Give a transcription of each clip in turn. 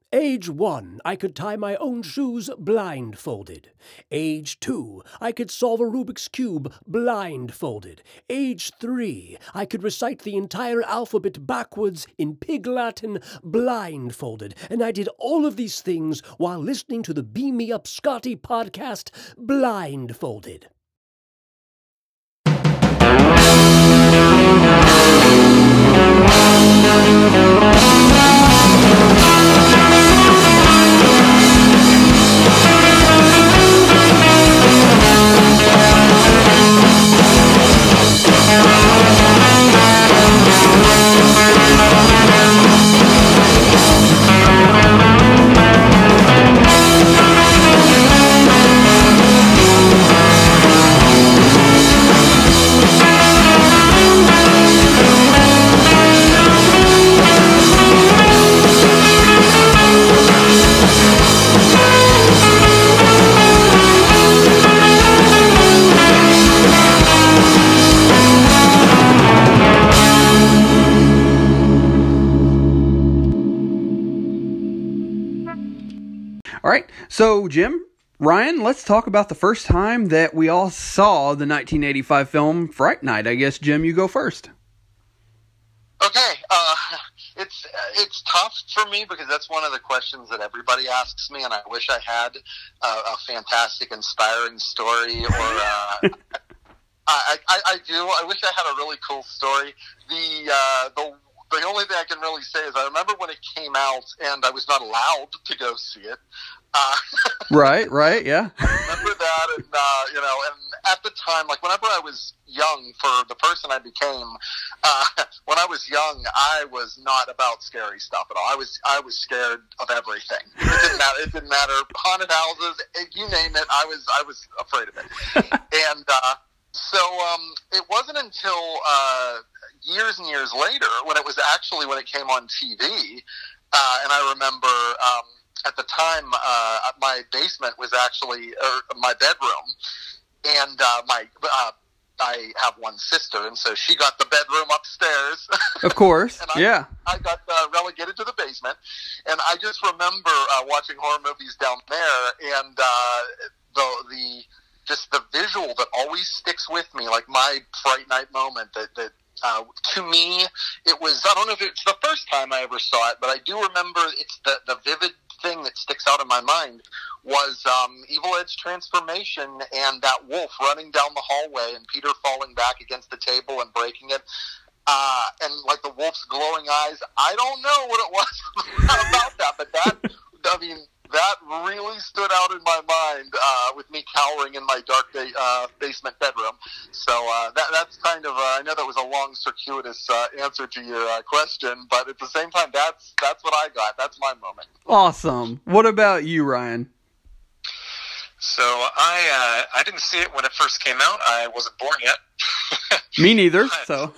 Age 1, I could tie my own shoes blindfolded. Age 2, I could solve a Rubik's Cube blindfolded. Age 3, I could recite the entire alphabet backwards in Pig Latin blindfolded. And I did all of these things while listening to the Beam Me Up Scotty podcast blindfolded. All right, so Jim, Ryan, let's talk about the first time that we all saw the 1985 film Fright Night. I guess, Jim, you go first. Okay, it's tough for me because that's one of the questions that everybody asks me, and I wish I had a fantastic, inspiring story, or I do. I wish I had a really cool story. The only thing I can really say is I remember when it came out, and I was not allowed to go see it. Right, yeah. I remember that, and and at the time, like whenever I was young, for the person I became, when I was young, I was not about scary stuff at all. I was scared of everything. It didn't matter. Haunted houses, you name it. I was afraid of it, and so it wasn't until years and years later when it came on TV, and I remember. At the time, my basement was actually my bedroom, and I have one sister, and so she got the bedroom upstairs. Of course, and yeah. I got relegated to the basement, and I just remember watching horror movies down there, and the visual that always sticks with me, like my Fright Night moment that to me, it was, I don't know if it's the first time I ever saw it, but I do remember it's the vivid thing that sticks out in my mind was Evil Ed's transformation and that wolf running down the hallway and Peter falling back against the table and breaking it. And like the wolf's glowing eyes. I don't know what it was about that, but that really stood out in my mind with me cowering in my dark basement bedroom. So that's kind of, I know that was a long, circuitous answer to your question, but at the same time, that's what I got. That's my moment. Awesome. What about you, Ryan? So I didn't see it when it first came out. I wasn't born yet. Me neither, but, so...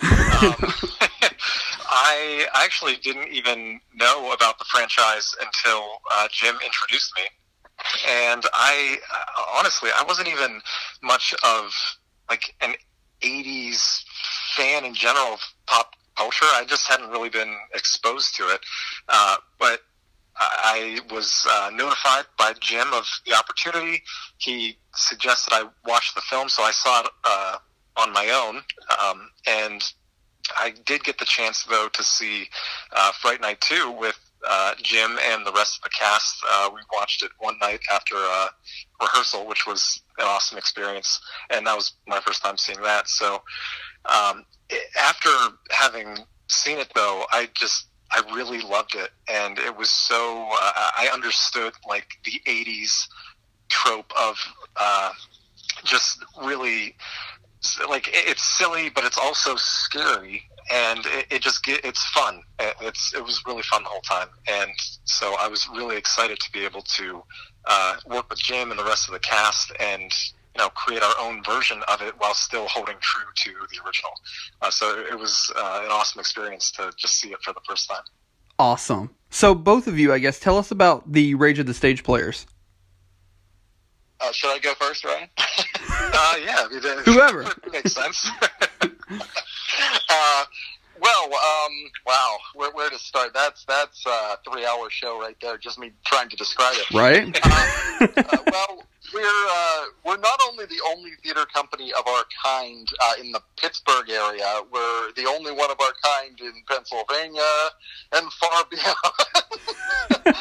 I actually didn't even know about the franchise until Jim introduced me. And honestly, I wasn't even much of like an 80s fan in general of pop culture. I just hadn't really been exposed to it. But I was notified by Jim of the opportunity. He suggested I watch the film, so I saw it on my own. And I did get the chance, though, to see Fright Night 2 with Jim and the rest of the cast. We watched it one night after rehearsal, which was an awesome experience, and that was my first time seeing that. So after having seen it, though, I really loved it, and it was so I understood like the 80s trope of just really, like, it's silly, but it's also scary, and it's fun. It was really fun the whole time, and so I was really excited to be able to work with Jim and the rest of the cast and create our own version of it while still holding true to the original. So it was an awesome experience to just see it for the first time. Awesome. So both of you, I guess, tell us about the Rage of the Stage Players. Should I go first, Ryan? Yeah. Whoever. Makes sense. Well, wow, where to start? That's a 3-hour show right there. Just me trying to describe it. Right. Well, we're not only the only theater company of our kind in the Pittsburgh area. We're the only one of our kind in Pennsylvania and far beyond.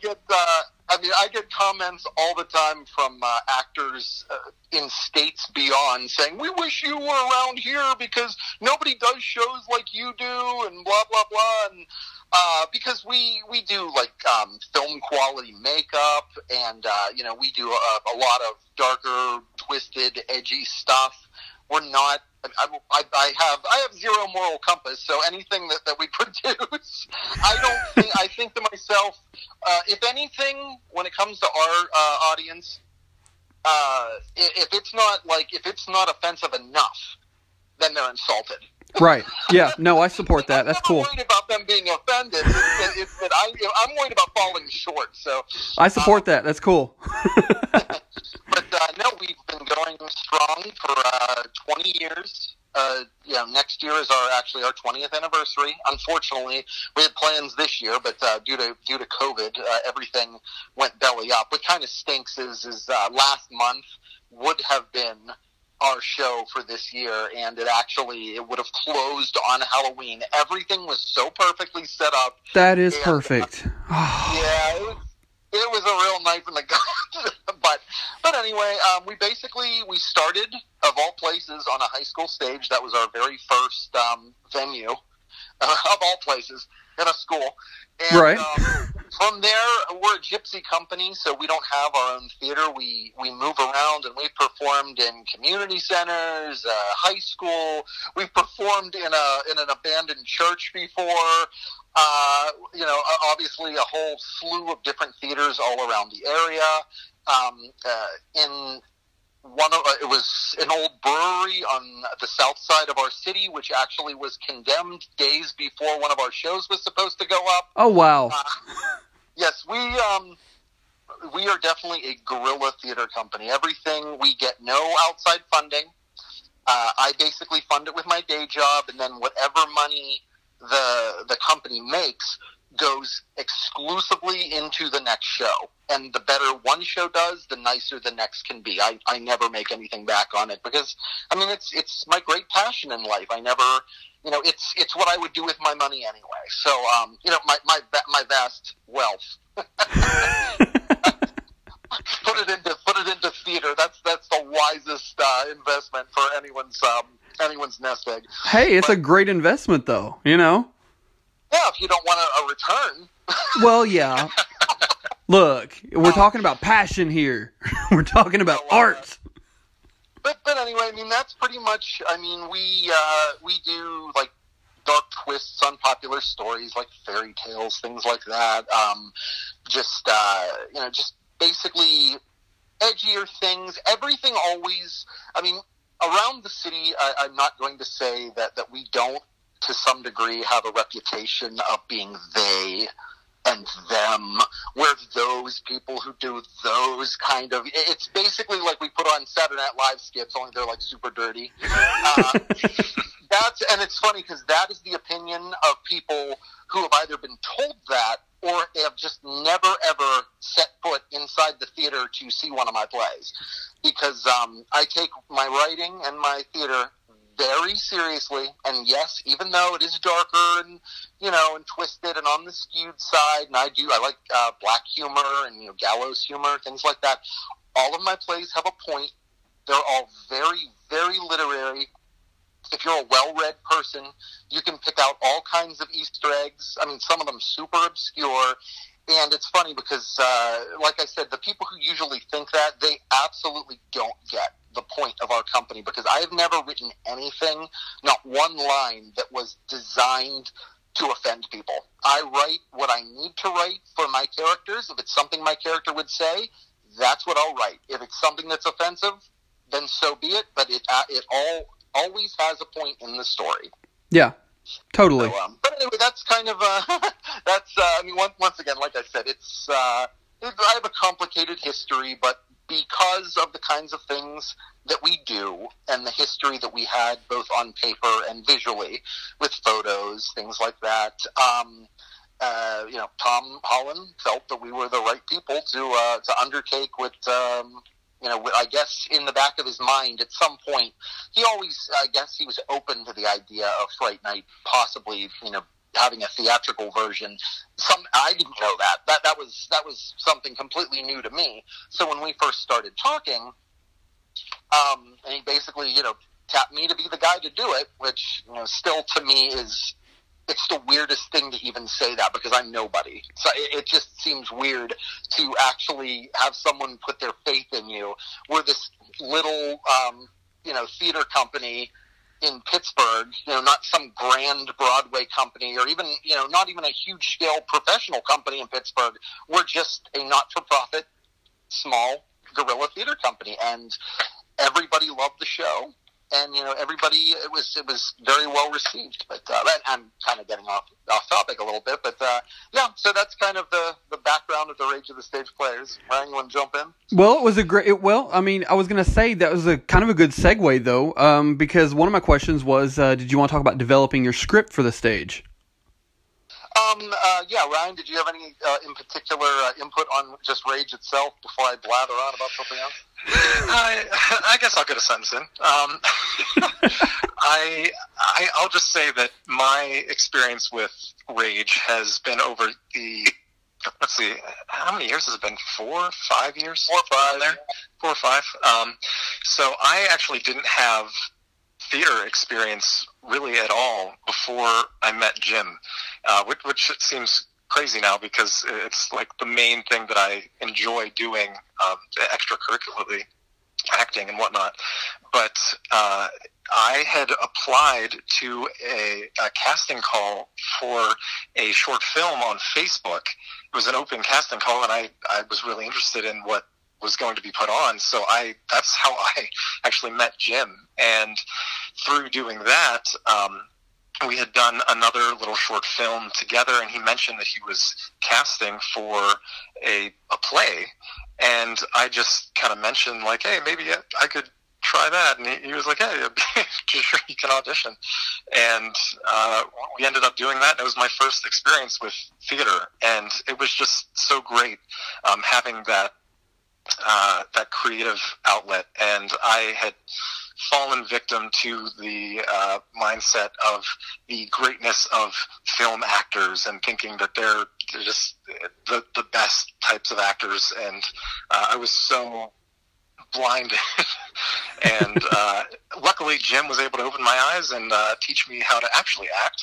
I get comments all the time from actors in states beyond saying, "We wish you were around here because nobody does shows like you do," and blah blah blah. And because we do like film quality makeup, and we do a lot of darker, twisted, edgy stuff. We're not. I have zero moral compass, so anything that we produce, I think to myself, if anything, when it comes to our audience, if it's not offensive enough, then they're insulted. Right. Yeah. No, I support that. That's cool. I'm not worried about them being offended. It's that I'm worried about falling short. So I support that. That's cool. But no, we've been going strong for 20 years. Next year is our 20th anniversary. Unfortunately, we had plans this year, but due to COVID, everything went belly up. What kind of stinks is last month would have been our show for this year, and it would have closed on Halloween. Everything was so perfectly set up. That is perfect. Yeah, it was a real knife in the gut. But anyway, we started, of all places, on a high school stage. That was our very first venue, of all places, in a school. And, right. From there, we're a gypsy company, so we don't have our own theater. We move around, and we've performed in community centers, high school. We've performed in an abandoned church before. Obviously a whole slew of different theaters all around the area. It was an old brewery on the south side of our city, which actually was condemned days before one of our shows was supposed to go up. Oh, wow. Yes, we are definitely a guerrilla theater company. Everything, we get no outside funding. I basically fund it with my day job, and then whatever money the company makes goes exclusively into the next show. And the better one show does, the nicer the next can be. I never make anything back on it because, it's my great passion in life. I never, it's what I would do with my money anyway. So, my vast wealth. Put it into theater. That's the wisest investment for anyone's nest egg. Hey, it's a great investment, though. Yeah, if you don't want a return. Well, yeah. Look, we're talking about passion here. We're talking about art. But anyway, that's pretty much. We do like dark twists on popular stories, like fairy tales, things like that. Just basically edgier things. Everything always. Around the city, I'm not going to say that we don't, to some degree, have a reputation of being they and them. We're those people who do those kind of... It's basically like we put on Saturday Night Live skits, only they're like super dirty. And it's funny because that is the opinion of people who have either been told that or have just never, ever set foot inside the theater to see one of my plays. Because I take my writing and my theater very seriously, and yes, even though it is darker and and twisted and on the skewed side, and I like black humor and gallows humor, things like that. All of my plays have a point. They're all very, very literary. If you're a well-read person, you can pick out all kinds of Easter eggs. Some of them super obscure. And it's funny because, like I said, the people who usually think that, they absolutely don't get the point of our company, because I have never written anything, not one line, that was designed to offend people. I write what I need to write for my characters. If it's something my character would say, that's what I'll write. If it's something that's offensive, then so be it. But it always has a point in the story. Yeah, totally. So, but anyway, that's kind of once again, like I said, it's I have a complicated history, but because of the kinds of things that we do and the history that we had both on paper and visually with photos, things like that. Tom Holland felt that we were the right people to undertake what, I guess in the back of his mind at some point, he was open to the idea of Fright Night possibly, having a theatrical version. I didn't know that. That was something completely new to me. So when we first started talking, and he basically, tapped me to be the guy to do it, which, still to me it's the weirdest thing to even say that because I'm nobody. So it just seems weird to actually have someone put their faith in you. We're this little, theater company in Pittsburgh, not some grand Broadway company or even, not even a huge scale professional company in Pittsburgh. We're just a not-for-profit, small guerrilla theater company. And everybody loved the show. And, everybody, it was very well received. But I'm kind of getting off topic a little bit. But, so that's kind of the background of the Rage of the Stage Players. Ryan, you want to jump in? Well, it was I was going to say that was a kind of a good segue, though, because one of my questions was, did you want to talk about developing your script for the stage? Ryan, did you have any in particular input on just Rage itself before I blather on about something else? I guess I'll get a sentence in. I'll just say that my experience with Rage has been over the, let's see, how many years has it been? 4, 5 years? 4 or 5. There? 4 or 5. So I actually didn't have theater experience really at all before I met Jim, which seems crazy now because it's like the main thing that I enjoy doing, extracurricularly, acting and whatnot. But I had applied to a casting call for a short film on Facebook. It was an open casting call, and I was really interested in what was going to be put on. So that's how I actually met Jim. And through doing that, we had done another little short film together, and he mentioned that he was casting for a play. And I just kind of mentioned, like, hey, maybe I could try that. And he was like, hey, sure, you can audition. And we ended up doing that. And it was my first experience with theater. And it was just so great having that creative outlet. And I had fallen victim to the mindset of the greatness of film actors and thinking that they're just the best types of actors. And I was so blinded. And luckily Jim was able to open my eyes and teach me how to actually act.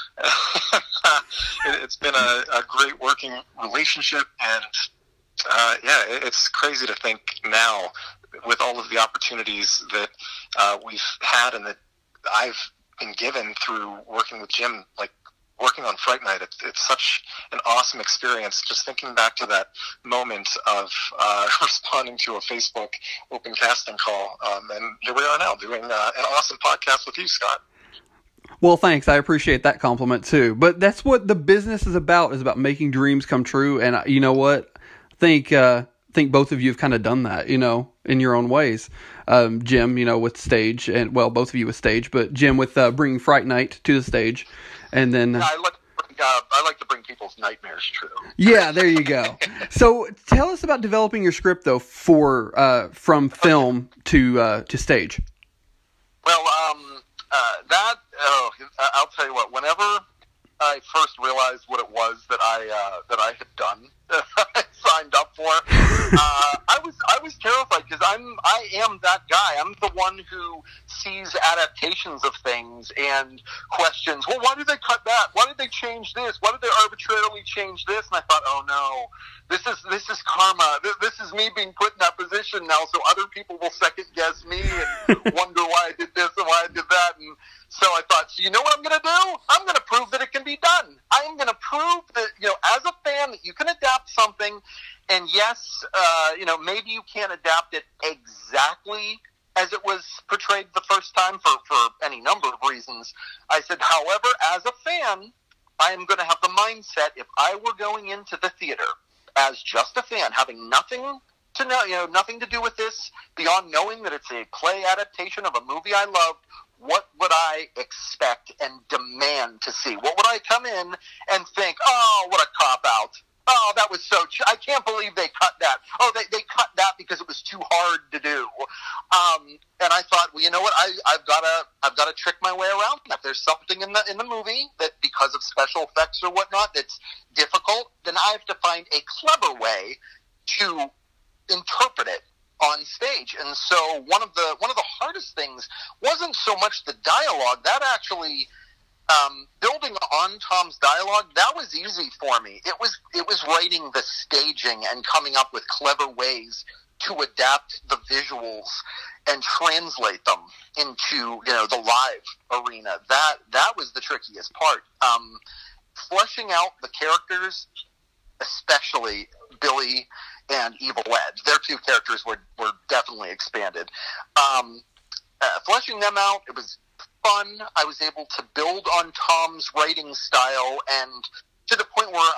It's been a great working relationship, and it's crazy to think now with all of the opportunities that we've had and that I've been given through working with Jim, like working on Fright Night. It's such an awesome experience. Just thinking back to that moment of responding to a Facebook open casting call, and here we are now doing an awesome podcast with you, Scott. Well, thanks. I appreciate that compliment too. But that's what the business is about making dreams come true. And you know what? I think both of you have kind of done that, in your own ways. Jim, with stage, and well, both of you with stage, but Jim with bringing Fright Night to the stage, and then I like to bring people's nightmares true. Yeah, there you go. So, tell us about developing your script though for from film to stage. Well, I'll tell you what. Whenever I first realized what it was that I had done, I signed up for, I was terrified because I am that guy. I'm the one who sees adaptations of things and questions, well, why did they cut that? Why did they change this? Why did they arbitrarily change this? And I thought, oh no, this is karma. This is me being put in that position now, so other people will second guess me and wonder why I did this and why I did that. And so I thought, so you know what I'm going to do? I'm going to prove that it can be done. I am going to prove that, as a fan, that you can adapt something. And yes, maybe you can't adapt it exactly as it was portrayed the first time for any number of reasons. I said, however, as a fan, I am going to have the mindset, if I were going into the theater as just a fan, having nothing to know, nothing to do with this beyond knowing that it's a play adaptation of a movie I loved. What would I expect and demand to see? What would I come in and think, oh, what a cop-out. Oh, that was I can't believe they cut that. Oh, they cut that because it was too hard to do. And I thought, well, you know what? I've got to trick my way around that. If there's something in the movie that, because of special effects or whatnot, that's difficult, then I have to find a clever way to interpret it on stage. And so one of the hardest things wasn't so much the dialogue. That actually, building on Tom's dialogue, that was easy for me. It was writing the staging and coming up with clever ways to adapt the visuals and translate them into the live arena. That was the trickiest part. Fleshing out the characters, especially Billy and Evil Ed. Their two characters were definitely expanded. Fleshing them out, it was fun. I was able to build on Tom's writing style, and to the point where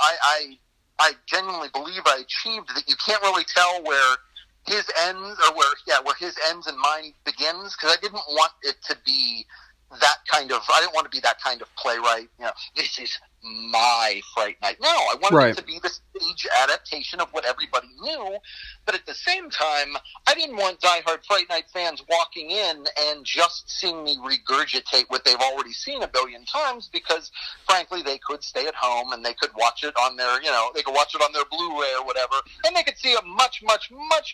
I genuinely believe I achieved that you can't really tell where his ends or where his ends and mine begins, because I didn't want it to be I didn't want to be that kind of playwright. This is my Fright Night. No, I wanted it to be the stage adaptation of what everybody knew, but at the same time, I didn't want diehard Fright Night fans walking in and just seeing me regurgitate what they've already seen a billion times, because frankly, they could stay at home and they could watch it on their, they could watch it on their Blu-ray or whatever, and they could see a much, much, much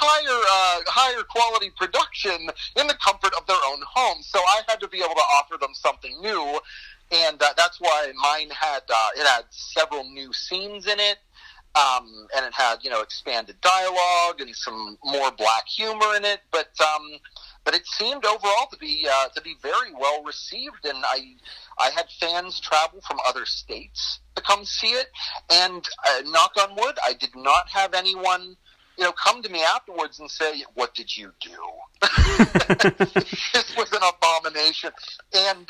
higher quality production in the comfort of their own home. So I had to be able to offer them something new. And that's why mine had several new scenes in it, and it had expanded dialogue and some more black humor in it. But it seemed overall to be very well received, and I had fans travel from other states to come see it. And knock on wood, I did not have anyone come to me afterwards and say, "What did you do?" This was an abomination, and.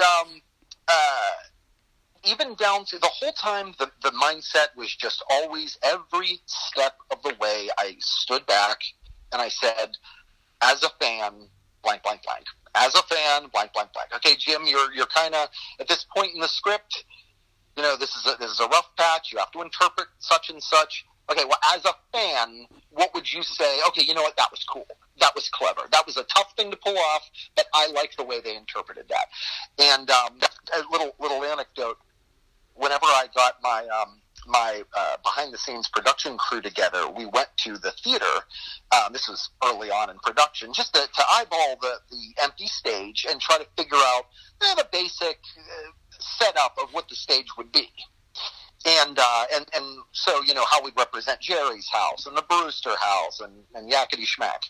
Even down to the whole time, the mindset was just always, every step of the way, I stood back and I said, as a fan, blank, blank, blank. As a fan, blank, blank, blank. Okay, Jim, you're kind of, at this point in the script, this is a rough patch. You have to interpret such and such. Okay, well, as a fan, what would you say? Okay, you know what? That was cool. That was clever. That was a tough thing to pull off, but I liked the way they interpreted that. And a little anecdote. Whenever I got my behind-the-scenes production crew together, we went to the theater. This was early on in production, just to eyeball the empty stage and try to figure out the basic setup of what the stage would be. And so, how we'd represent Jerry's house and the Brewster house and Yakety Schmack.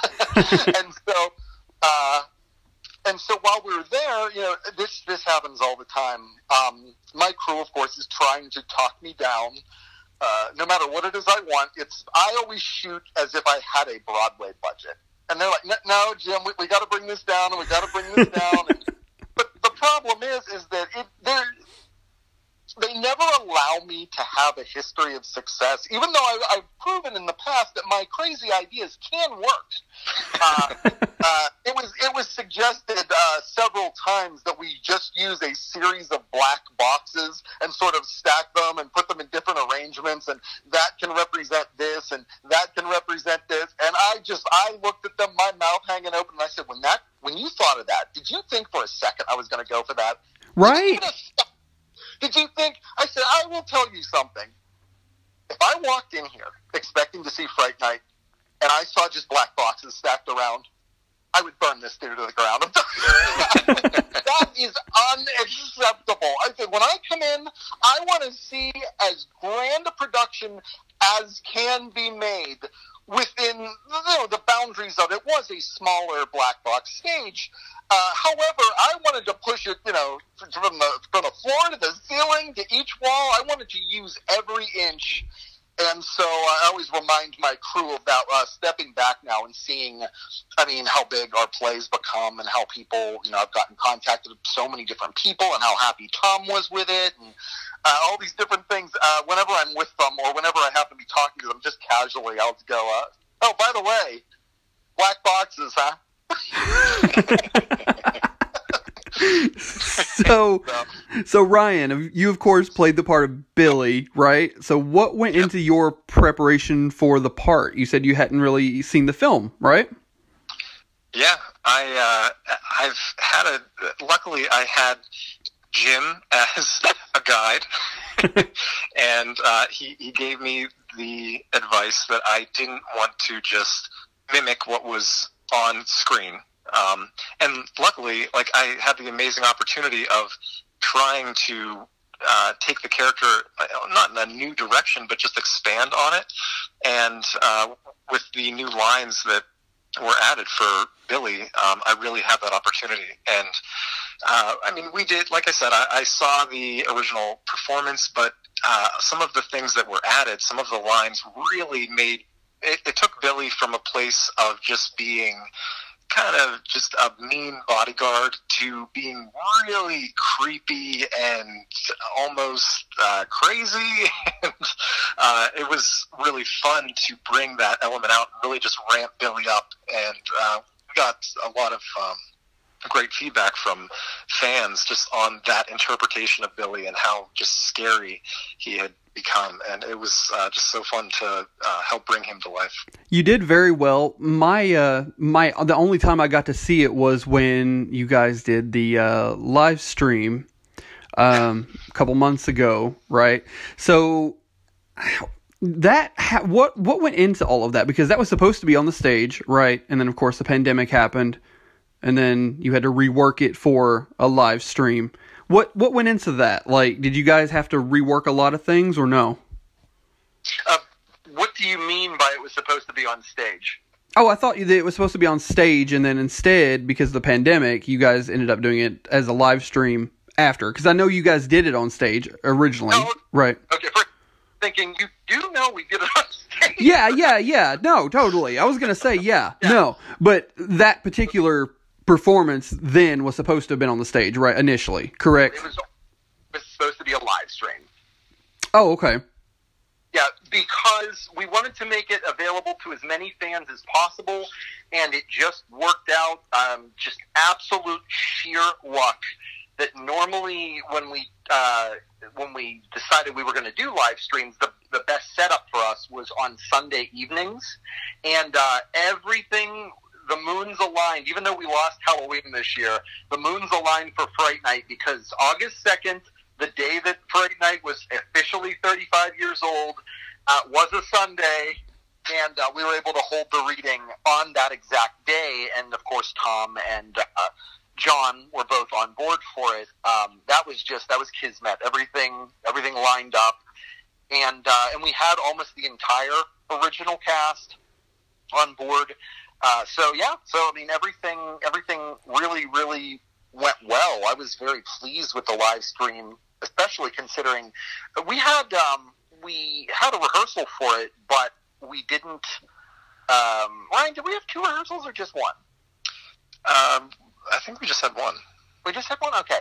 And so while we were there, this happens all the time. My crew, of course, is trying to talk me down. No matter what it is I want, I always shoot as if I had a Broadway budget. And they're like, no, Jim, we got to bring this down, and we got to bring this down. But the problem is that they never allow me to have a history of success, even though I've proven in the past that my crazy ideas can work. It was suggested several times that we just use a series of black boxes and sort of stack them and put them in different arrangements, and that can represent this and that can represent this. And I looked at them, my mouth hanging open, and I said, when you thought of that, did you think for a second I was going to go for that? Right. Did you think? I said, I will tell you something. If I walked in here expecting to see Fright Night and I saw just black boxes stacked around, I would burn this theater to the ground. That is unacceptable. I said, when I come in, I want to see as grand a production as can be made within the boundaries of it. Was a smaller black box stage. However, I wanted to push it, from the floor to the ceiling to each wall. I wanted to use every inch. And so I always remind my crew of that, stepping back now and seeing, how big our plays become and how people, I've gotten contacted with so many different people and how happy Tom was with it and all these different things. Whenever I'm with them or whenever I happen to be talking to them just casually, I'll go, Oh, by the way, black boxes, huh? So Ryan, you of course played the part of Billy, right? So what went into your preparation for the part? You said you hadn't really seen the film, right? Yeah, I've had luckily I had Jim as a guide, and he gave me the advice that I didn't want to just mimic what was on screen. And luckily, like, I had the amazing opportunity of trying to take the character not in a new direction, but just expand on it. And with the new lines that were added for Billy, I really had that opportunity. And I mean, we did, like I said, I saw the original performance, but some of the things that were added, some of the lines really made it took Billy from a place of just being kind of just a mean bodyguard to being really creepy and almost crazy. And it was really fun to bring that element out and really just ramp Billy up. And we got a lot of great feedback from fans just on that interpretation of Billy and how just scary he had become, and it was just so fun to help bring him to life. You did very well. The only time I got to see it was when you guys did the live stream a couple months ago, right? So what went into all of that? Because that was supposed to be on the stage, right? And then of course the pandemic happened, and then you had to rework it for a live stream. What went into that? Like, did you guys have to rework a lot of things or no? What do you mean by it was supposed to be on stage? Oh, I thought it was supposed to be on stage, and then instead, because of the pandemic, you guys ended up doing it as a live stream after. Because I know you guys did it on stage originally, right? Okay, first thinking, you do know we did it on stage. Yeah. No, totally. I was going to say, no. But that particular performance then was supposed to have been on the stage, right? Initially, correct? It was supposed to be a live stream. Oh, okay. Yeah, because we wanted to make it available to as many fans as possible, and it just worked out. Just absolute sheer luck that normally when we decided we were going to do live streams, the best setup for us was on Sunday evenings, and everything. The moons aligned, even though we lost Halloween this year, the moons aligned for Fright Night because August 2nd, the day that Fright Night was officially 35 years old, was a Sunday, and we were able to hold the reading on that exact day. And, of course, Tom and John were both on board for it. That was kismet. Everything lined up. And we had almost the entire original cast on board. So I mean, everything really, really went well. I was very pleased with the live stream, especially considering we had a rehearsal for it, but we didn't. Ryan, did we have 2 rehearsals or just one? I think we just had one. We just had one? Okay.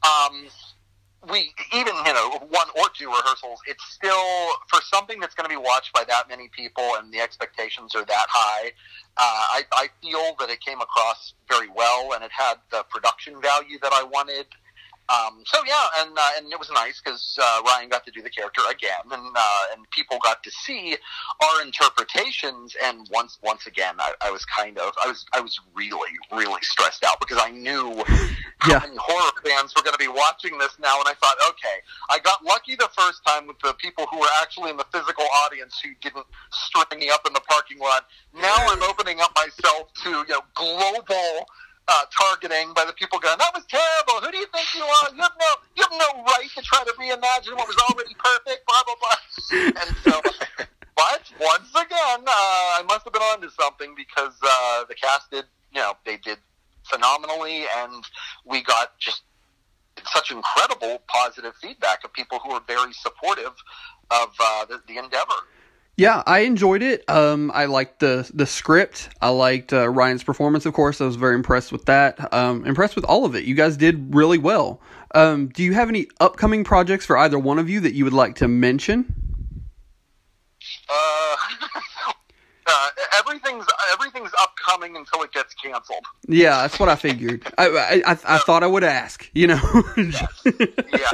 We even, 1 or 2 rehearsals, it's still, for something that's going to be watched by that many people and the expectations are that high, I feel that it came across very well and it had the production value that I wanted. And it was nice because Ryan got to do the character again, and people got to see our interpretations. And once again, I was really, really stressed out because I knew how many horror fans were going to be watching this now. And I thought, okay, I got lucky the first time with the people who were actually in the physical audience who didn't string me up in the parking lot. Now I'm opening up myself to global targeting by the people going, that was terrible, who do you think you are, you have no right to try to reimagine what was already perfect, blah blah blah. And so, but once again, I must have been onto something because the cast did, they did phenomenally, and we got just such incredible positive feedback of people who were very supportive of the endeavor. Yeah, I enjoyed it. I liked the script. I liked Ryan's performance, of course. I was very impressed with that. Impressed with all of it. You guys did really well. Do you have any upcoming projects for either one of you that you would like to mention? everything's upcoming until it gets canceled. Yeah, that's what I figured. I thought I would ask, you know. Yes. Yeah,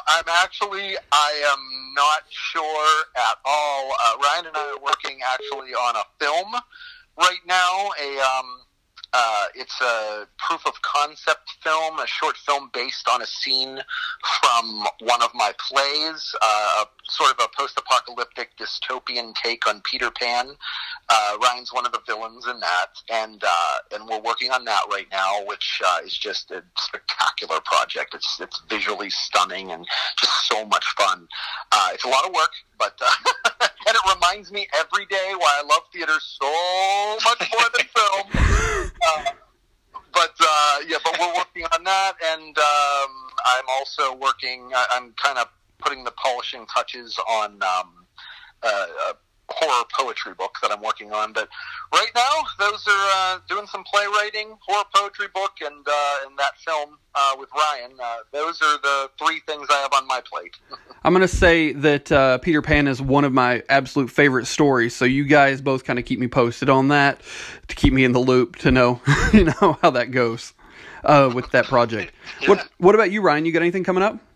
I am not sure at all. Ryan and I are working actually on a film right now. It's a proof of concept film, a short film based on a scene from one of my plays, sort of a post-apocalyptic dystopian take on Peter Pan. Ryan's one of the villains in that, and we're working on that right now, which is just a spectacular project. It's visually stunning and just so much fun. It's a lot of work, but and it reminds me every day why I love theater so much more than film. But we're working on that, and I'm also working. I'm kind of putting the polishing touches on a horror poetry book that I'm working on. But right now, those are doing some playwriting, horror poetry book, and that film with Ryan. Those are the three things I have on my plate. I'm going to say that Peter Pan is one of my absolute favorite stories, so you guys both kind of keep me posted on that to keep me in the loop to know, how that goes with that project. Yeah. What about you, Ryan? You got anything coming up?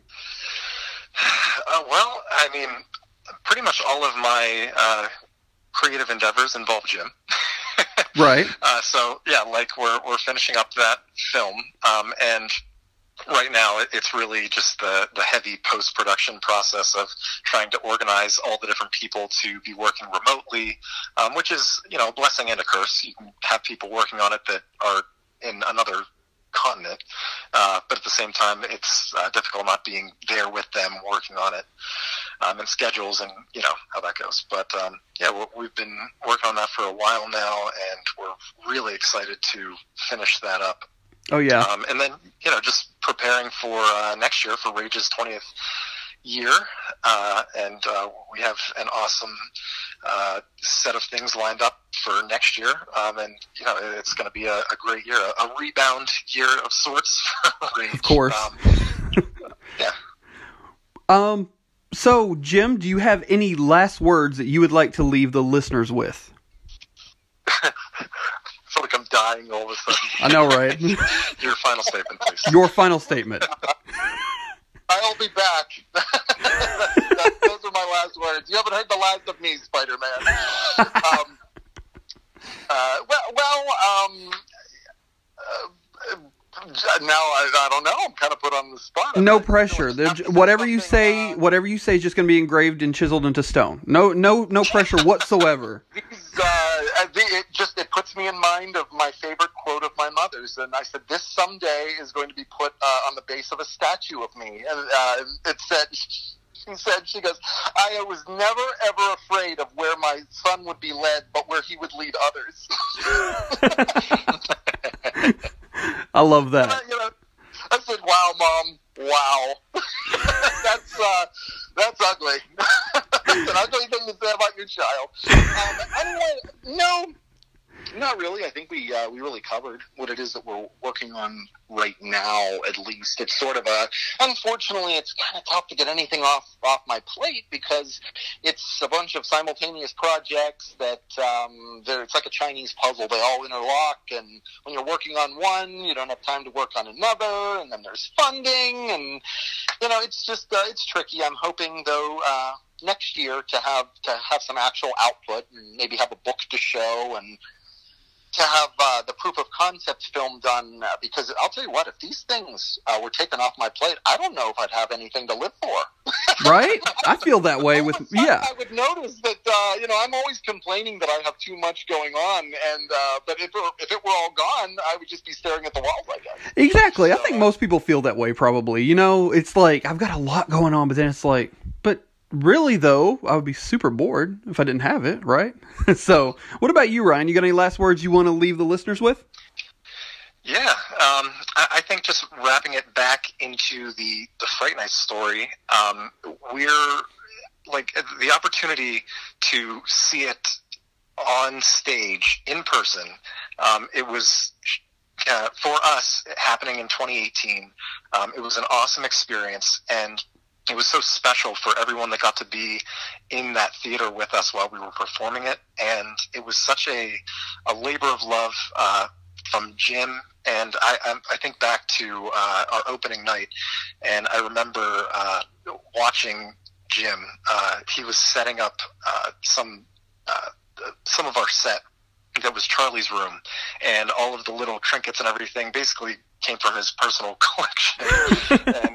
Well, I mean, pretty much all of my creative endeavors involve Jim. Right. So yeah, like we're finishing up that film, and right now it's really just the heavy post-production process of trying to organize all the different people to be working remotely, which is, a blessing and a curse. You can have people working on it that are in another continent, but at the same time it's difficult not being there with them working on it, and schedules and how that goes. But we've been working on that for a while now, and we're really excited to finish that up. Oh yeah. And then just preparing for next year for Rage's 20th year, and we have an awesome set of things lined up for next year, and it's going to be a great year, a rebound year of sorts for Rage. Of course. Yeah. So Jim, do you have any last words that you would like to leave the listeners with? I feel like I'm dying all of a sudden. I know, right? Your final statement, please. Your final statement. I'll be back. Those are my last words. You haven't heard the last of me, Spider-Man. Now I don't know. I'm kind of put on the spot. No pressure. Whatever you say is just going to be engraved and chiseled into stone. No pressure whatsoever. It puts me in mind of my favorite quote of my mother's, and I said, "This someday is going to be put on the base of a statue of me." And it said, she goes, "I was never ever afraid of where my son would be led, but where he would lead others." I love that. I said, "Wow, Mom, wow, that's ugly." That's an ugly thing to say about your child. Anyway, no, not really. I think we really covered what it is that we're working on right now. At least it's sort of unfortunately, it's kind of tough to get anything off my plate because it's a bunch of simultaneous projects that it's like a Chinese puzzle. They all interlock, and when you're working on one, you don't have time to work on another, and then there's funding, and it's just it's tricky. I'm hoping though next year to have some actual output and maybe have a book to show and to have the proof of concept film done, because I'll tell you what, if these things were taken off my plate, I don't know if I'd have anything to live for. Right? I feel that way with, yeah. I would notice that, I'm always complaining that I have too much going on, and but if it were all gone, I would just be staring at the walls, I guess. Exactly. So, I think most people feel that way probably. It's like, I've got a lot going on, but then it's like, but really, though, I would be super bored if I didn't have it, right? So, what about you, Ryan? You got any last words you want to leave the listeners with? Yeah, I think just wrapping it back into the Fright Night story, we're like the opportunity to see it on stage in person. It was for us happening in 2018. It was an awesome experience, and it was so special for everyone that got to be in that theater with us while we were performing it. And it was such a labor of love from Jim. And I think back to our opening night, and I remember watching Jim. He was setting up some of our set that was Charlie's room, and all of the little trinkets and everything basically came from his personal collection.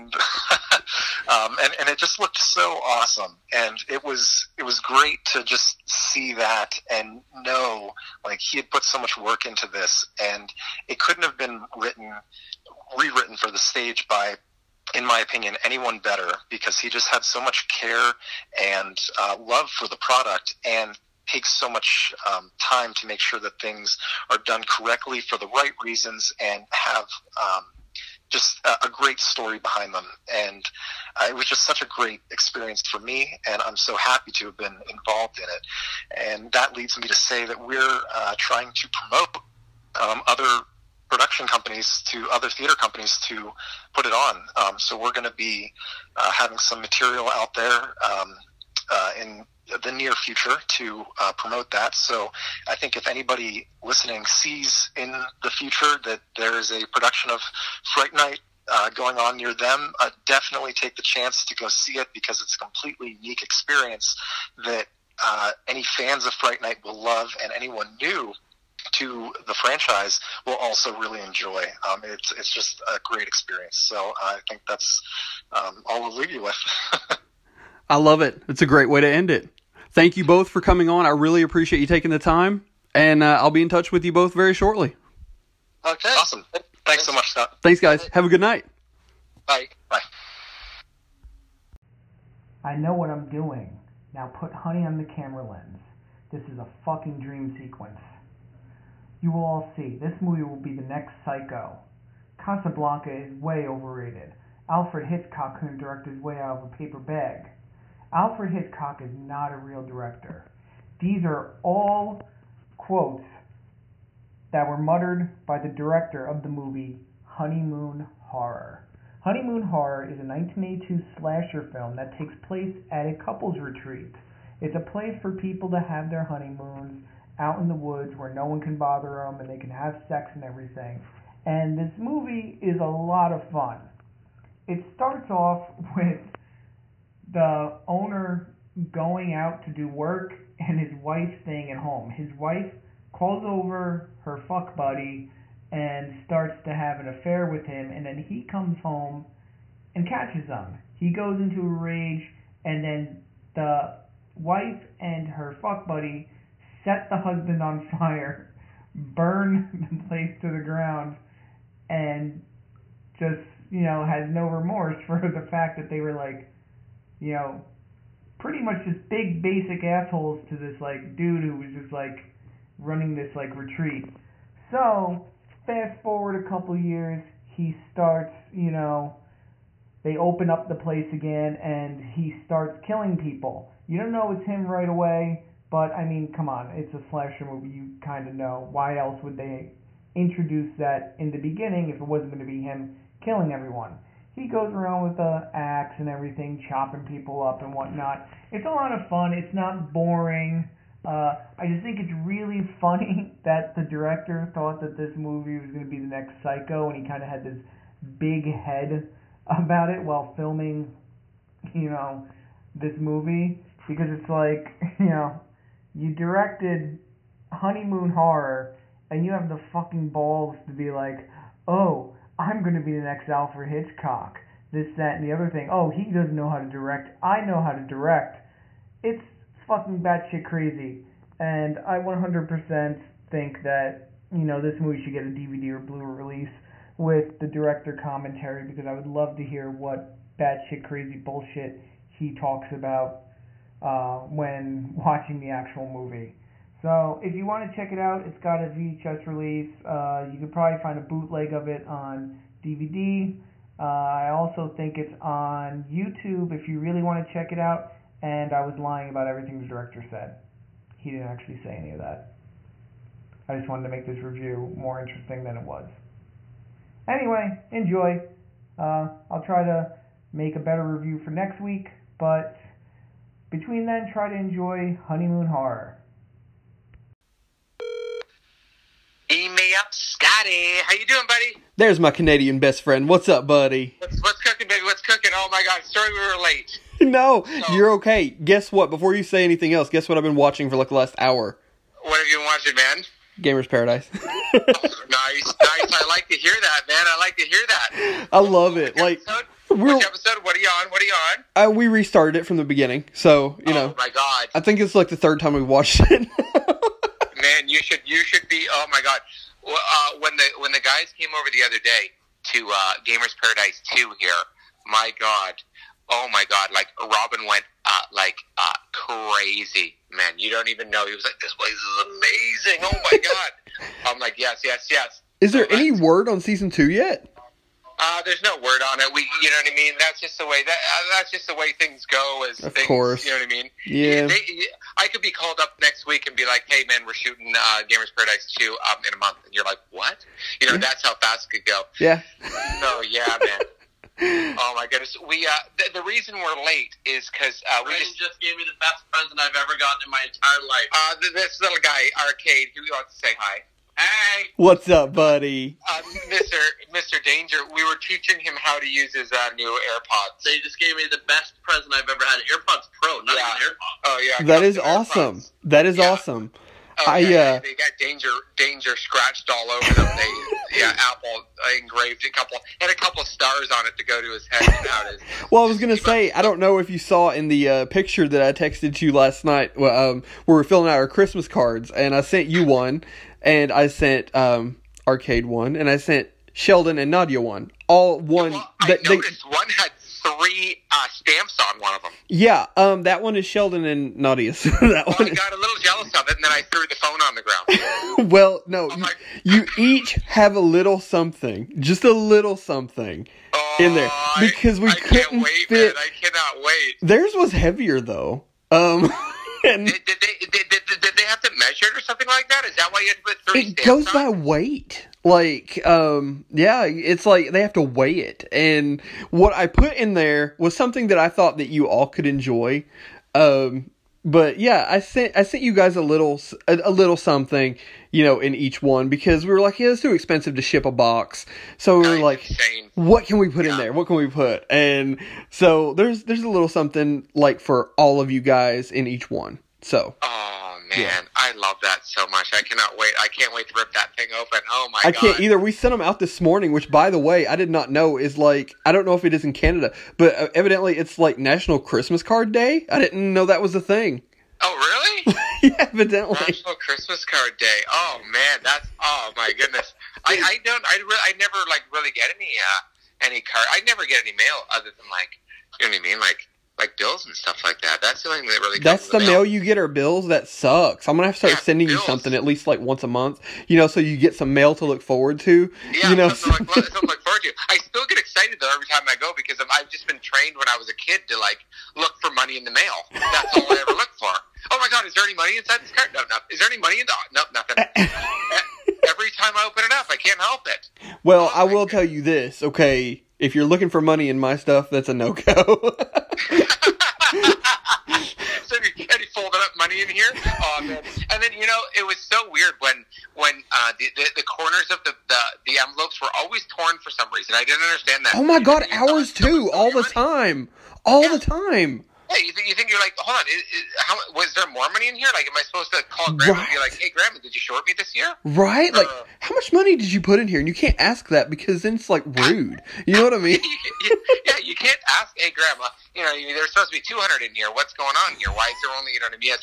And it just looked so awesome, and it was great to just see that and know, like, he had put so much work into this, and it couldn't have been rewritten for the stage by, in my opinion, anyone better, because he just had so much care and love for the product, and takes so much time to make sure that things are done correctly for the right reasons and have just a great story behind them. And it was just such a great experience for me, and I'm so happy to have been involved in it. And that leads me to say that we're trying to promote other production companies to other theater companies to put it on. So we're going to be having some material out there in the near future to promote that. So I think if anybody listening sees in the future that there is a production of Fright Night going on near them, definitely take the chance to go see it, because it's a completely unique experience that any fans of Fright Night will love, and anyone new to the franchise will also really enjoy. It's just a great experience. So I think that's all we'll leave you with. I love it. It's a great way to end it. Thank you both for coming on. I really appreciate you taking the time, and I'll be in touch with you both very shortly. Okay. Awesome. Thanks so much, Scott. Thanks, guys. Have a good night. Bye. Bye. I know what I'm doing. Now put honey on the camera lens. This is a fucking dream sequence. You will all see. This movie will be the next Psycho. Casablanca is way overrated. Alfred Hitchcock couldn't direct his way out of a paper bag. Alfred Hitchcock is not a real director. These are all quotes that were muttered by the director of the movie Honeymoon Horror. Honeymoon Horror is a 1982 slasher film that takes place at a couples retreat. It's a place for people to have their honeymoons out in the woods where no one can bother them and they can have sex and everything. And this movie is a lot of fun. It starts off with the owner going out to do work and his wife staying at home. His wife calls over her fuck buddy and starts to have an affair with him, and then he comes home and catches them. He goes into a rage, and then the wife and her fuck buddy set the husband on fire, burn the place to the ground, and just, has no remorse for the fact that they were pretty much just big basic assholes to this dude who was just running this retreat. So fast forward a couple years, he starts, they open up the place again and he starts killing people. You don't know it's him right away, but I mean, come on, it's a slasher movie, you kind of know. Why else would they introduce that in the beginning if it wasn't going to be him killing everyone? He goes around with an axe and everything, chopping people up and whatnot. It's a lot of fun. It's not boring. I just think it's really funny that the director thought that this movie was going to be the next Psycho, and he kind of had this big head about it while filming, this movie. Because it's you directed Honeymoon Horror, and you have the fucking balls to be like, oh, I'm going to be the next Alfred Hitchcock, this, that, and the other thing. Oh, he doesn't know how to direct. I know how to direct. It's fucking batshit crazy. And I 100% think that, this movie should get a DVD or Blu-ray release with the director commentary, because I would love to hear what batshit crazy bullshit he talks about when watching the actual movie. So if you want to check it out, it's got a VHS release. You could probably find a bootleg of it on DVD. I also think it's on YouTube if you really want to check it out. And I was lying about everything the director said. He didn't actually say any of that. I just wanted to make this review more interesting than it was. Anyway, enjoy. I'll try to make a better review for next week. But between then, try to enjoy Honeymoon Horror. Eat me up, Scotty. How you doing, buddy? There's my Canadian best friend. What's up, buddy? What's cooking, baby? What's cooking? Oh, my God. Sorry we were late. No, you're okay. Guess what? Before you say anything else, guess what I've been watching for like the last hour? What have you been watching, man? Gamers Paradise. Oh, nice. I like to hear that, man. I like to hear that. I love it. Like, which episode? What are you on? We restarted it from the beginning, so you know. Oh my God! I think it's like the third time we've watched it. Man, you should be. Oh my God! When the guys came over the other day to Gamers Paradise 2 here, my God! Oh my God! Like Robin went crazy, man. You don't even know. He was like, "This place is amazing! Oh my God!" I'm like, "Yes." Is there any word on season 2 yet? There's no word on it. You know what I mean? That's just the way that's just the way things go. Of course. You know what I mean? Yeah. I could be called up next week and be like, "Hey, man, we're shooting Gamers Paradise 2 in a month," and you're like, "What?" You know, that's how fast it could go. Yeah. No, yeah, man. Oh my goodness. We the reason we're late is because we just gave me the best present I've ever gotten in my entire life. This little guy, Arcade, who wants to say hi. Hey! What's up, buddy? Mr. Danger, we were teaching him how to use his new AirPods. They just gave me the best present I've ever had. AirPods Pro, not even AirPods. Oh, yeah. That is awesome. AirPods. That is awesome. Oh, yeah, they got danger scratched all over them. Apple engraved a couple of stars on it to go to his head. You know it is. Well, I was gonna say, I don't know if you saw in the picture that I texted you last night. We were filling out our Christmas cards, and I sent you one, and I sent Arcade one, and I sent Sheldon and Nadia one. All one. Well, I noticed one had 3 stamps on one of them. Yeah, that one is Sheldon and Nadia. So that one. I got a little jealous of it, and then I threw the phone on the ground. Well, no, you each have a little something, just a little something in there, because we couldn't fit. Man. I cannot wait. Theirs was heavier though. And did they have to measure it or something like that? Is that why you had to put 3 stamps it goes on? by weight. Like, yeah, it's like they have to weigh it. And what I put in there was something that I thought that you all could enjoy. But yeah, I sent you guys a little something, you know, in each one, because we were like, yeah, it's too expensive to ship a box. So we were like, insane. What can we put in there? What can we put? And so there's a little something like for all of you guys in each one. So. Oh man, I love that so much. I cannot wait. I can't wait to rip that thing open. Oh my God. I can't either. We sent them out this morning, which, by the way, I did not know is like, I don't know if it is in Canada, but evidently it's like National Christmas Card Day. I didn't know that was a thing. Oh really? Yeah, evidently. National Christmas Card Day. Oh man, oh my goodness. I never like really get any card. I never get any mail other than like, you know what I mean, like bills and stuff like that. That's the only thing that really comes That's the in mail you get, or bills? That sucks. I'm going to have to start sending you something at least like once a month, you know, so you get some mail to look forward to. Yeah, you know, something to look forward to. I still get excited though every time I go, because I've just been trained when I was a kid to like look for money in the mail. That's all I ever look for. Oh my God, is there any money inside this card? No. Is there any money in the... Nope, nothing. Every time I open it up, I can't help it. Well, I will tell you this, okay? If you're looking for money in my stuff, that's a no-go. So he folded up money in here. Oh man! And then you know it was so weird when the corners of the envelopes were always torn for some reason. I didn't understand that. Oh my God, ours too, all the time, the time. Yeah, you think you're like, hold on, was there more money in here? Like, am I supposed to call Grandma and be like, hey, Grandma, did you short me this year? Right? Like, how much money did you put in here? And you can't ask that because then it's, like, rude. You know what I mean? Yeah, you can't ask, hey, Grandma, you know, there's supposed to be 200 in here. What's going on here? Why is there only, you know what I mean,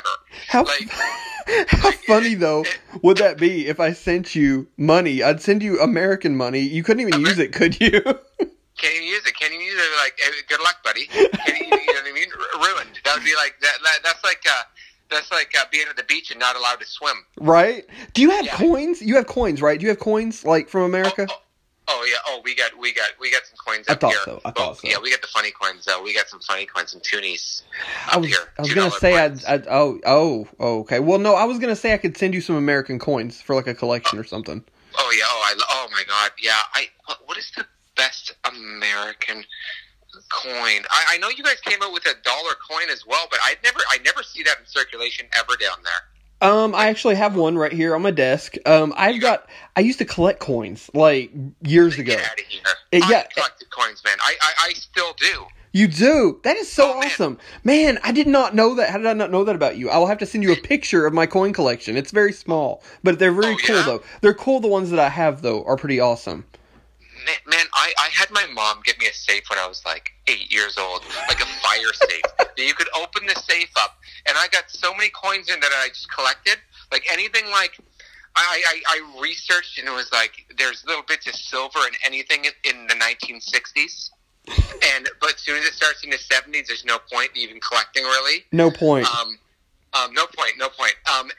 a 25er? How funny, though, would that be if I sent you money? I'd send you American money. You couldn't even use it, could you? Can you use it? Can you use it? Like, hey, good luck, buddy. You know what I mean? Ruined. That would be like that. That's like being at the beach and not allowed to swim. Right? Do you have coins? You have coins, right? Do you have coins like from America? Oh yeah. Oh, we got some coins I up thought here. So. I thought so. Yeah, we got the funny coins. We got some funny coins and toonies I was gonna say okay. Well, no, I was gonna say I could send you some American coins for like a collection or something. Oh yeah. Oh my God. Yeah. What is the best American coin. I know you guys came out with a dollar coin as well, but I never see that in circulation ever down there. I actually have one right here on my desk. I used to collect coins, like, years ago. Get out of here. I collected coins, man. I still do. You do? That is so awesome. Man, I did not know that. How did I not know that about you? I will have to send you a picture of my coin collection. It's very small, but they're very cool, though. They're cool. The ones that I have, though, are pretty awesome. Man, I had my mom get me a safe when I was like 8 years old, like a fire safe. You could open the safe up, and I got so many coins in that I just collected. Like anything like, I researched, and it was like, there's little bits of silver in anything in the 1960s. But as soon as it starts in the 70s, there's no point even collecting, really. No point. No point.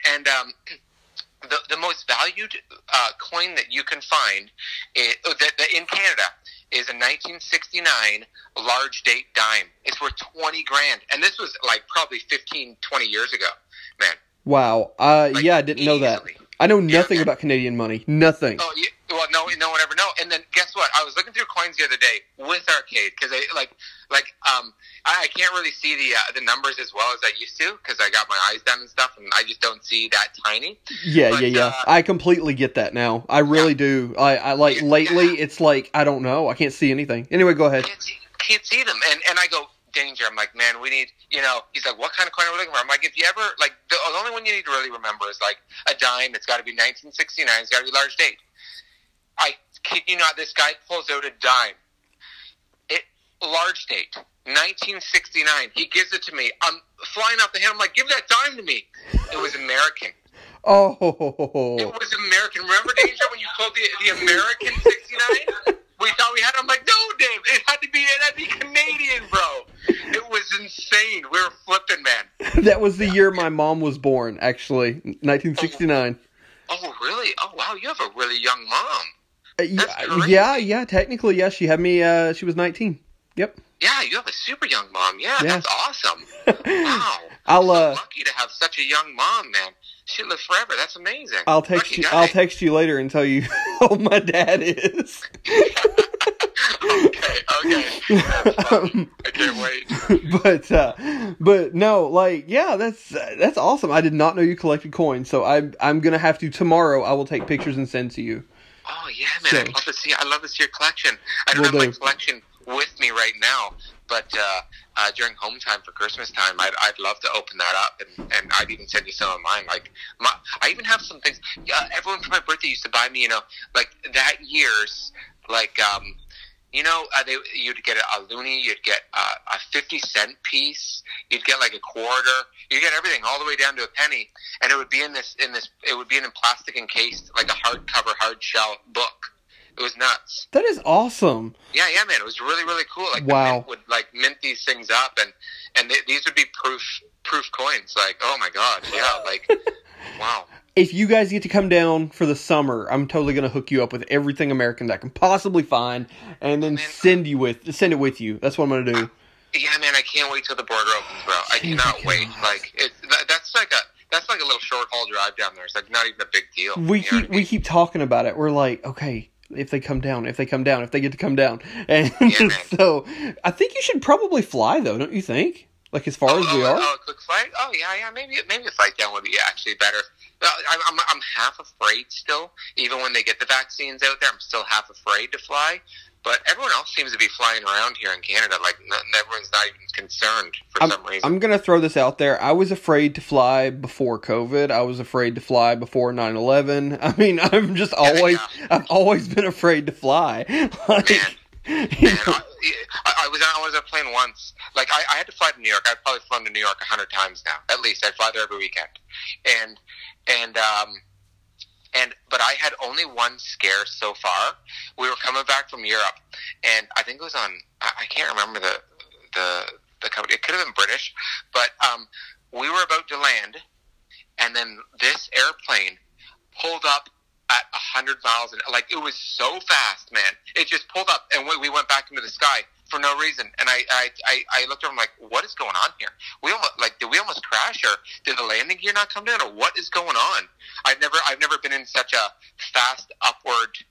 The most valued coin that you can find in Canada is a 1969 large date dime. It's worth $20,000, and this was like probably 15, 20 years ago, man. Wow. Yeah, I didn't know that. I know nothing about Canadian money. Nothing. Oh, yeah. Well, no one ever know. And then guess what? I was looking through coins the other day with Arcade because I can't really see the numbers as well as I used to because I got my eyes done and stuff, and I just don't see that tiny. Yeah. I completely get that now. I really do. I like lately. It's like I don't know. I can't see anything. Anyway, go ahead. Can't see them, and I go. Danger. I'm like, man, we need, he's like, what kind of coin are we looking for? I'm like, if you ever, like, the only one you need to really remember is, like, a dime. It's got to be 1969. It's got to be large date. I kid you not, this guy pulls out a dime. Large date, 1969. He gives it to me. I'm flying off the hand. I'm like, give that dime to me. It was American. Oh. It was American. Remember, Danger, when you called the American 69? We thought we had. I'm like, no, Dave. It had to be Canadian, bro. It was insane. We were flipping, man. That was the year my mom was born, actually, 1969. Oh, really? Oh, wow. You have a really young mom. Yeah. Technically, yeah. She had me. She was 19. Yep. Yeah, you have a super young mom. Yeah. That's awesome. Wow. I'm so lucky to have such a young mom, man. She lived forever. That's amazing. I'll text you later and tell you how old my dad is. Okay. That's funny. I can't wait. But no, like, yeah, that's awesome. I did not know you collected coins, so I'm gonna have to tomorrow. I will take pictures and send to you. Oh yeah, man! I'd love to see your collection. I don't have my collection with me right now, but during home time for Christmas time, I'd love to open that up, and I'd even send you some of mine. Like, I even have some things. Everyone for my birthday used to buy me, like that year's, like, you'd get a loonie, you'd get a 50-cent piece, you'd get like a quarter, you'd get everything all the way down to a penny, and it would be in a plastic encased, like a hardcover, hard shell book. It was nuts. That is awesome. Yeah, man. It was really, really cool. Like, wow. The mint would like mint these things up, and these would be proof coins. Like, oh my god, yeah. Like, wow. If you guys get to come down for the summer, I'm totally gonna hook you up with everything American that I can possibly find, and then send it with you. That's what I'm gonna do. Yeah, man. I can't wait till the border opens, bro. I cannot wait. Like, that's like a little short haul drive down there. It's like not even a big deal. We keep talking about it. We're like, okay. If they get to come down. And so, I think you should probably fly, though, don't you think? Like, as far as we are? Oh, a quick flight? Oh, yeah, maybe a flight down would be actually better. I'm half afraid still. Even when they get the vaccines out there, I'm still half afraid to fly. But everyone else seems to be flying around here in Canada. Like, everyone's not even concerned for some reason. I'm going to throw this out there. I was afraid to fly before COVID. I was afraid to fly before 9/11. I mean, I've always been afraid to fly. Like, I was on a plane once. Like, I had to fly to New York. I've probably flown to New York 100 times now. At least. I fly there every weekend. But I had only one scare so far. We were coming back from Europe, and I think it was on, I can't remember the company. It could have been British, but we were about to land, and then this airplane pulled up at 100 miles, like, it was so fast, man. It just pulled up, and we went back into the sky for no reason. And I looked over, I'm like, what is going on here? Did we almost crash, or did the landing gear not come down, or what is going on? I've never been in such a fast upward,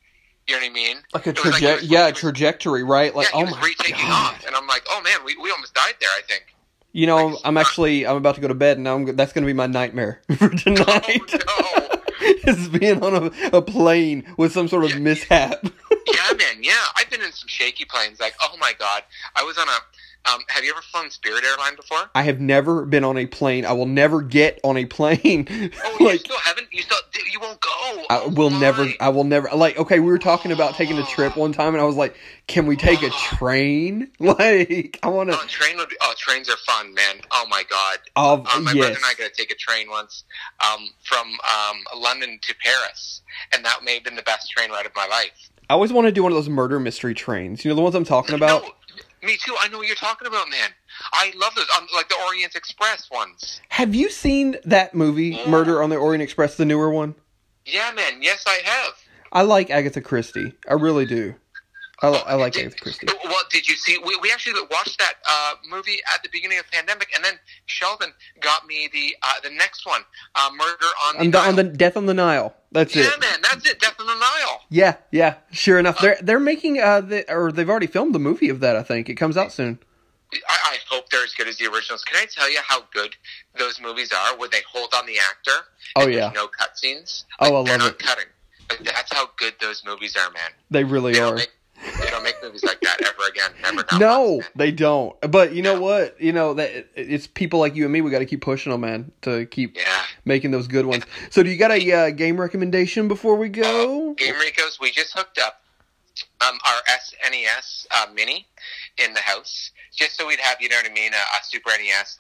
You know what I mean? Like a It was like he was- trajectory, right? Like, yeah, he oh was my retaking god! off, and I'm like, oh man, we almost died there. I think. You know, Like, I'm about to go to bed, and that's going to be my nightmare for tonight. Oh no. Is being on a plane with some sort of mishap. Yeah, man. Yeah, I've been in some shaky planes. Like, oh my god, I was on a. Have you ever flown Spirit Airline before? I have never been on a plane. I will never get on a plane. Oh, you still haven't? You won't go. I will never. Like, okay, we were talking about taking a trip one time, and I was like, "Can we take a train?" Like, I want to. Trains are fun, man. Oh my god. My brother and I got to take a train once from London to Paris, and that may have been the best train ride of my life. I always want to do one of those murder mystery trains. You know the ones I'm talking about? No, me too. I know what you're talking about, man. I love those. Like the Orient Express ones. Have you seen that movie, Murder on the Orient Express, the newer one? Yeah, man. Yes, I have. I like Agatha Christie. I really do. I like Agatha Christie. Well, did you see? We actually watched that movie at the beginning of the pandemic, and then Sheldon got me the next one, Murder on the Nile. Death on the Nile. That's it. Yeah, man, that's it. Death on the Nile. Yeah. Sure enough, they're making they've already filmed the movie of that. I think it comes out soon. I hope they're as good as the originals. Can I tell you how good those movies are? Where they hold on the actor. Oh and yeah. There's no cutscenes. I They're love not it. cutting. Like, that's how good those movies are, man. They really are. They don't make movies like that ever again. Never. Not No, once, they don't. But you know what? You know that it's people like you and me. We got to keep pushing them, man, to keep making those good ones. So, do you got a game recommendation before we go? Game Ricos, we just hooked up our SNES Mini in the house, just so we'd have, you know what I mean, a Super NES,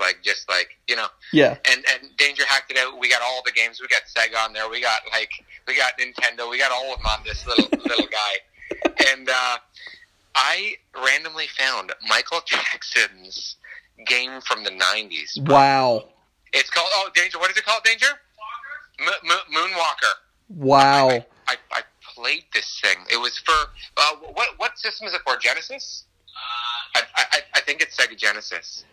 Yeah. And Danger hacked it out. We got all the games. We got Sega on there. We got Nintendo. We got all of them on this little guy. And I randomly found Michael Jackson's game from the 90s. Wow. It's called, Danger. What is it called, Danger? Moonwalker. Wow. I played this thing. It was for, what system is it for? Genesis? I think it's Sega Genesis.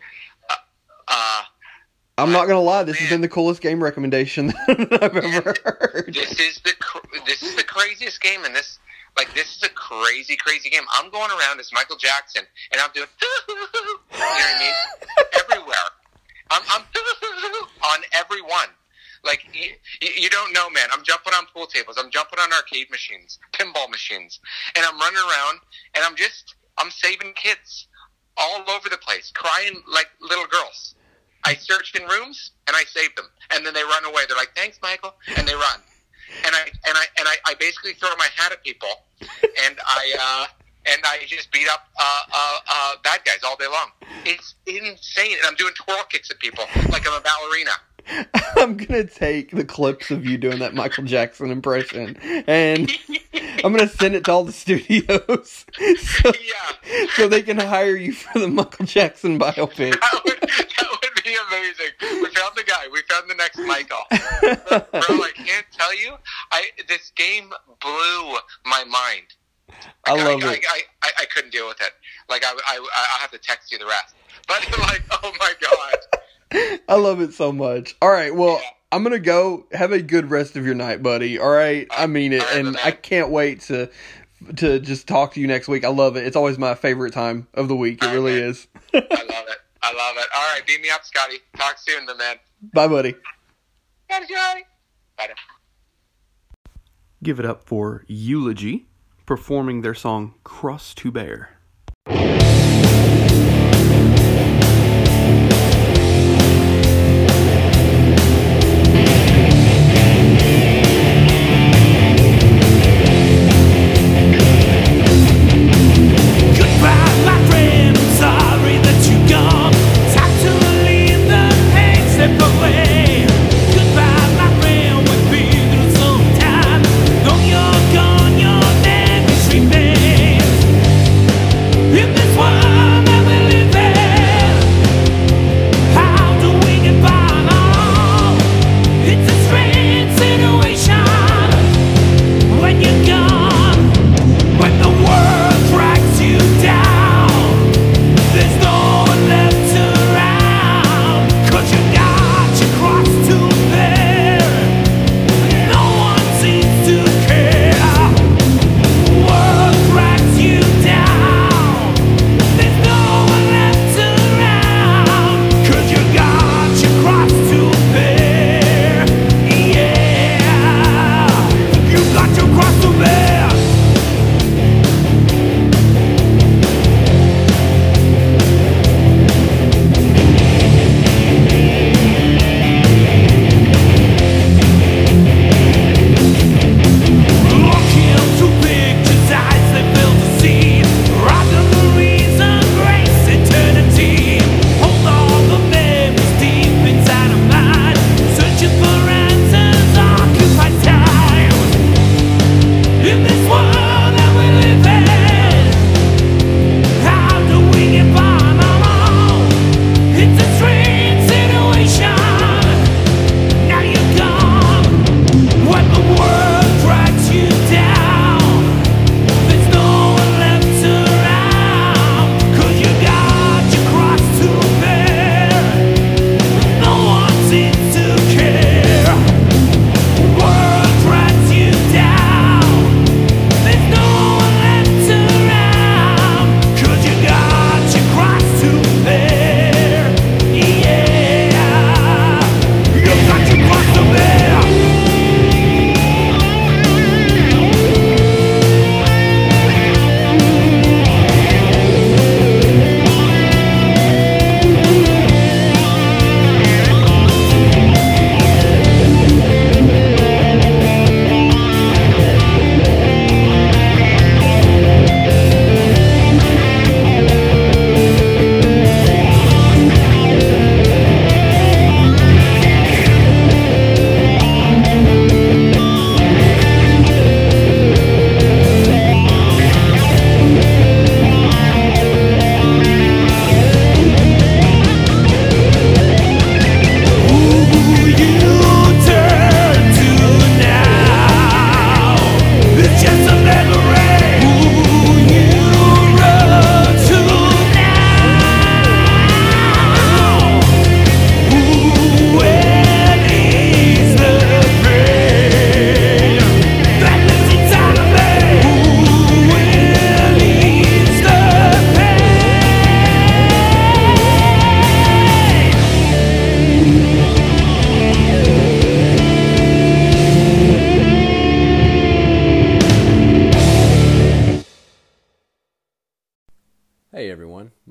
I'm not gonna lie. This has been the coolest game recommendation that I've ever heard. This is the craziest game, and this is a crazy game. I'm going around as Michael Jackson, and I'm doing, you know what I mean? Everywhere. I'm on everyone. Like, you don't know, man. I'm jumping on pool tables. I'm jumping on arcade machines, pinball machines, and I'm running around, and I'm saving kids all over the place, crying like little girls. I search in rooms and I save them, and then they run away. They're like, "Thanks, Michael," and they run. And I basically throw my hat at people, and I just beat up bad guys all day long. It's insane, and I'm doing twirl kicks at people like I'm a ballerina. I'm gonna take the clips of you doing that Michael Jackson impression, and I'm gonna send it to all the studios, so they can hire you for the Michael Jackson biopic. That would be amazing. We found the guy. We found the next Michael. Bro, I can't tell you. This game blew my mind. I love it. I couldn't deal with it. Like I'll have to text you the rest. But like, oh my god. I love it so much. All right, well, I'm going to go. Have a good rest of your night, buddy. All right? I mean it, and I can't wait to just talk to you next week. I love it. It's always my favorite time of the week. It really is. I love it. All right, beat me up, Scotty. Talk soon, then, man. Bye, buddy. Bye, Johnny. Bye. Give it up for Eulogy, performing their song Cross to Bear.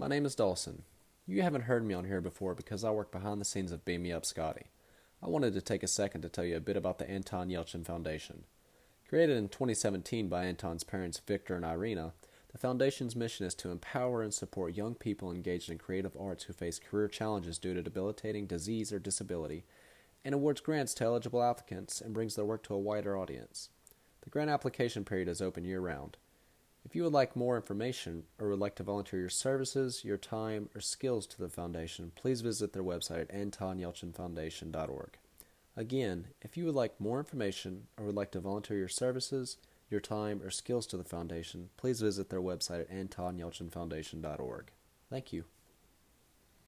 My name is Dawson. You haven't heard me on here before because I work behind the scenes of Beam Me Up Scotty. I wanted to take a second to tell you a bit about the Anton Yelchin Foundation. Created in 2017 by Anton's parents Victor and Irina, the Foundation's mission is to empower and support young people engaged in creative arts who face career challenges due to debilitating disease or disability, and awards grants to eligible applicants and brings their work to a wider audience. The grant application period is open year-round. If you would like more information or would like to volunteer your services, your time, or skills to the Foundation, please visit their website at antonyelchinfoundation.org. Again, if you would like more information or would like to volunteer your services, your time, or skills to the Foundation, please visit their website at antonyelchinfoundation.org. Thank you.